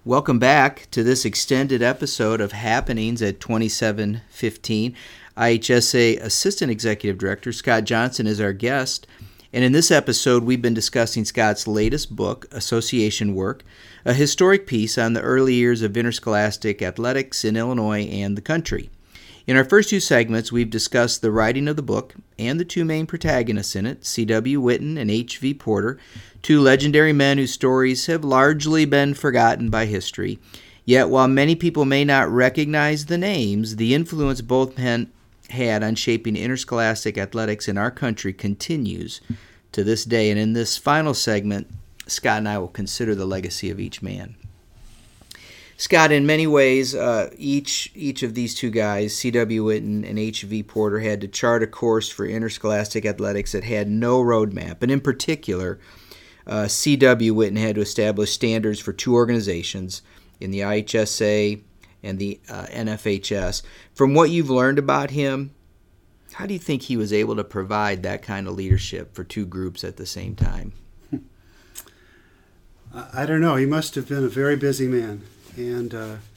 Welcome back to this extended episode of Happenings at 2715. IHSA Assistant Executive Director Scott Johnson is our guest. And in this episode, we've been discussing Scott's latest book, Association Work, a historic piece on the early years of interscholastic athletics in Illinois and the country. In our first two segments, we've discussed the writing of the book and the two main protagonists in it, C.W. Whitten and H.V. Porter, two legendary men whose stories have largely been forgotten by history. Yet, while many people may not recognize the names, the influence both men had on shaping interscholastic athletics in our country continues to this day. And in this final segment, Scott and I will consider the legacy of each man. Scott, in many ways, each of these two guys, C.W. Whitten and H.V. Porter, had to chart a course for interscholastic athletics that had no roadmap. And in particular, C.W. Whitten had to establish standards for two organizations in the IHSA and the NFHS. From what you've learned about him, how do you think he was able to provide that kind of leadership for two groups at the same time? I don't know. He must have been a very busy man. And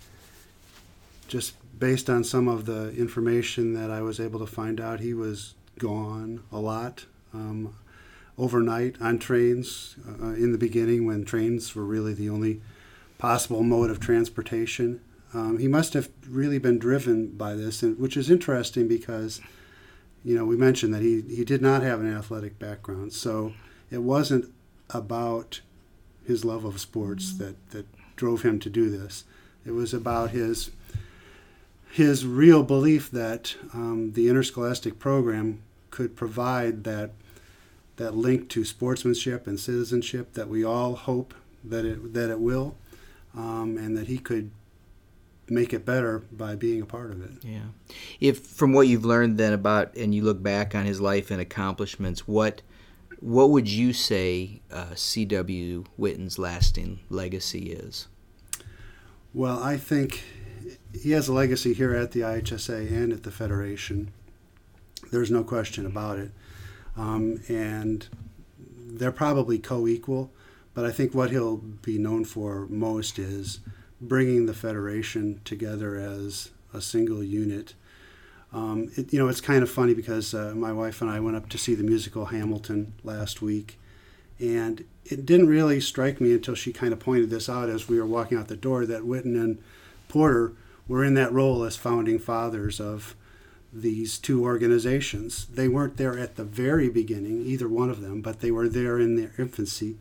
just based on some of the information that I was able to find out, he was gone a lot overnight on trains in the beginning when trains were really the only possible mode of transportation. He must have really been driven by this, which is interesting because, we mentioned that he did not have an athletic background. So it wasn't about his love of sports that drove him to do this. It was about his real belief that the interscholastic program could provide that link to sportsmanship and citizenship that we all hope that it will, and that he could make it better by being a part of it. Yeah. If from what you've learned then about, and you look back on his life and accomplishments, what would you say C.W. Whitten's lasting legacy is? Well, I think he has a legacy here at the IHSA and at the Federation. There's no question about it. And they're probably co-equal, but I think what he'll be known for most is bringing the Federation together as a single unit. It's kind of funny because my wife and I went up to see the musical Hamilton last week, and it didn't really strike me until she kind of pointed this out as we were walking out the door that Whitten and Porter were in that role as founding fathers of these two organizations. They weren't there at the very beginning, either one of them, but they were there in their infancy.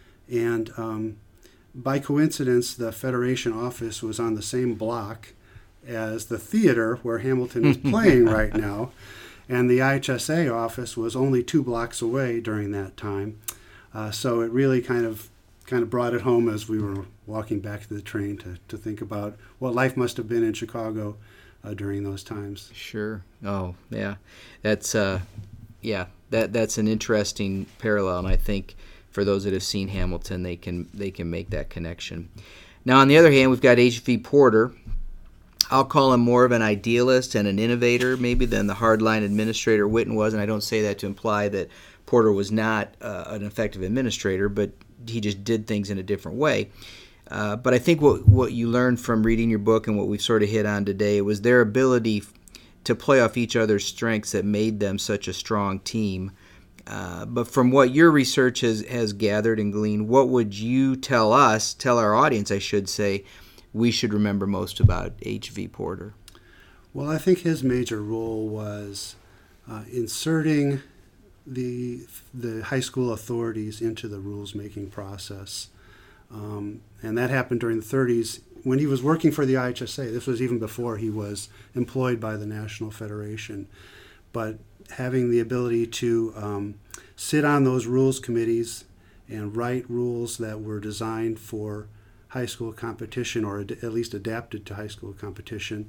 And by coincidence, the Federation office was on the same block as the theater where Hamilton is playing right now, and the IHSA office was only 2 blocks away during that time. So it really kind of brought it home as we were walking back to the train to think about what life must have been in Chicago during those times. Sure. Oh, yeah. That's that's an interesting parallel, and I think for those that have seen Hamilton, they can make that connection. Now, on the other hand, we've got H.V. Porter. I'll call him more of an idealist and an innovator maybe than the hardline administrator Whitten was, and I don't say that to imply that Porter was not an effective administrator, but he just did things in a different way. But I think what you learned from reading your book and what we've sort of hit on today was their ability to play off each other's strengths that made them such a strong team. But from what your research has gathered and gleaned, what would you tell our audience, I should say, we should remember most about H.V. Porter? Well, I think his major role was inserting the high school authorities into the rules-making process. And that happened during the 30s when he was working for the IHSA. This was even before he was employed by the National Federation. But having the ability to sit on those rules committees and write rules that were designed for high school competition, or at least adapted to high school competition,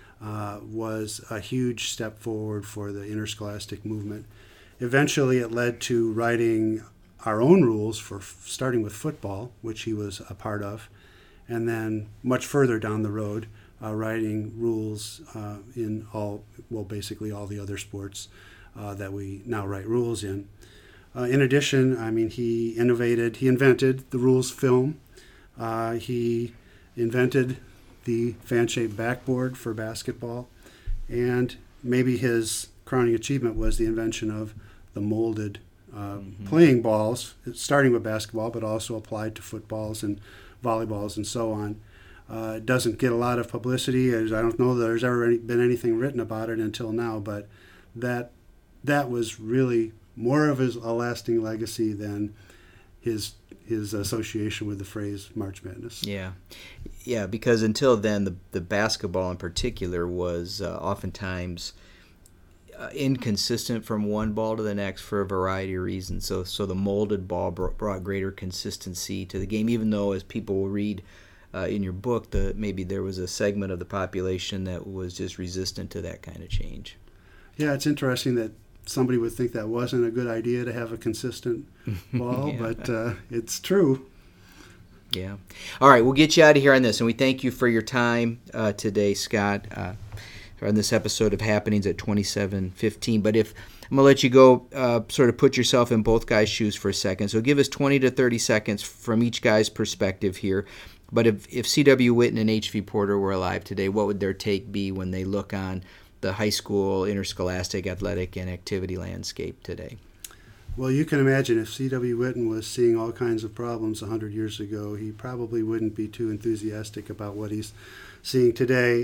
was a huge step forward for the interscholastic movement. Eventually, it led to writing our own rules for starting with football, which he was a part of, and then much further down the road, writing rules in basically all the other sports that we now write rules in. In addition, he invented the rules film. He invented the fan-shaped backboard for basketball, and maybe his crowning achievement was the invention of the molded playing balls, starting with basketball, but also applied to footballs and volleyballs and so on. It doesn't get a lot of publicity. I don't know that there's ever been anything written about it until now, but that was really more of a lasting legacy than his association with the phrase March Madness. Yeah, because until then, the basketball in particular was oftentimes inconsistent from one ball to the next for a variety of reasons. So the molded ball brought greater consistency to the game, even though, as people will read in your book, maybe there was a segment of the population that was just resistant to that kind of change. Yeah, it's interesting that somebody would think that wasn't a good idea to have a consistent ball, but it's true. Yeah. All right, we'll get you out of here on this, and we thank you for your time today, Scott, on this episode of Happenings at 2715. But I'm going to let you go sort of put yourself in both guys' shoes for a second. So give us 20 to 30 seconds from each guy's perspective here. But if C.W. Whitten and H.V. Porter were alive today, what would their take be when they look on the high school interscholastic athletic and activity landscape today? Well, you can imagine if C.W. Whitten was seeing all kinds of problems 100 years ago, he probably wouldn't be too enthusiastic about what he's seeing today.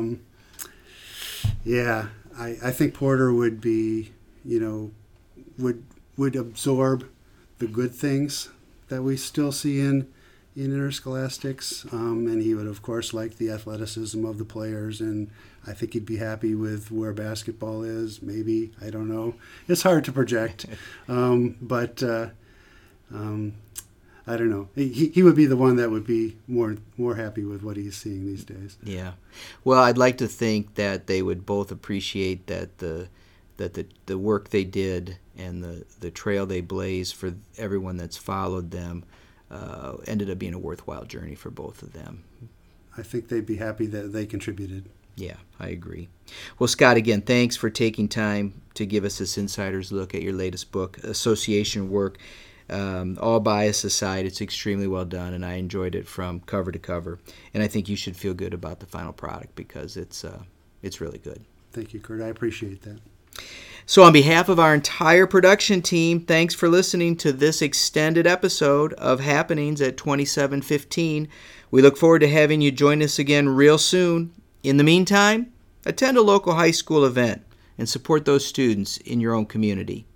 I think Porter would be, would absorb the good things that we still see in interscholastics, and he would, of course, like the athleticism of the players, and I think he'd be happy with where basketball is, maybe. I don't know. It's hard to project, but I don't know. He would be the one that would be more happy with what he's seeing these days. Yeah. Well, I'd like to think that they would both appreciate that the work they did and the trail they blazed for everyone that's followed them ended up being a worthwhile journey for both of them. I think they'd be happy that they contributed. Yeah, I agree. Well, Scott, again, thanks for taking time to give us this insider's look at your latest book, Association Work. All bias aside, it's extremely well done, and I enjoyed it from cover to cover. And I think you should feel good about the final product because it's really good. Thank you, Kurt. I appreciate that. So on behalf of our entire production team, thanks for listening to this extended episode of Happenings at 2715. We look forward to having you join us again real soon. In the meantime, attend a local high school event and support those students in your own community.